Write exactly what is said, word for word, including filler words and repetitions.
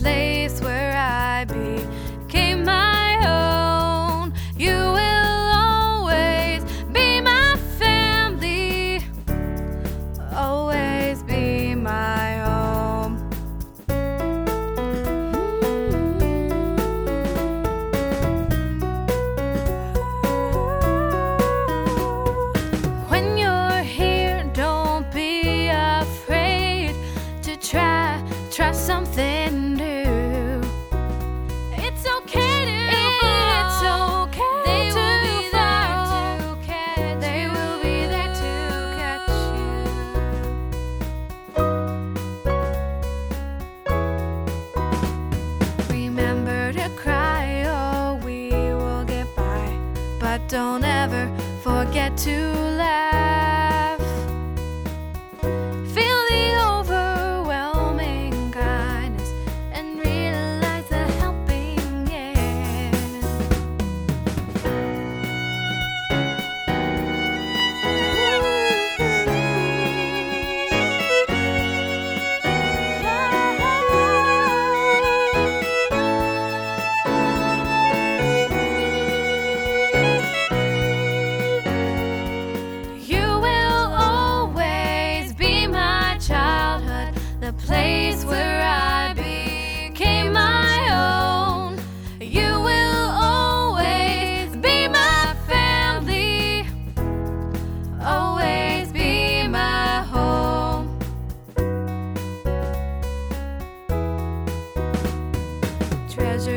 place where I became my own. You will always be my family, always be my home. When you're here, don't be afraid to try, try something new. It's okay to It's okay They to will be there to catch They you. will be there to catch you. Remember to cry or we will get by, but don't ever forget to laugh. Feel the overwhelming kindness and realize the helping hand. You will always be my childhood, the place where I became my own. You will always be my family, always be my home. Treasure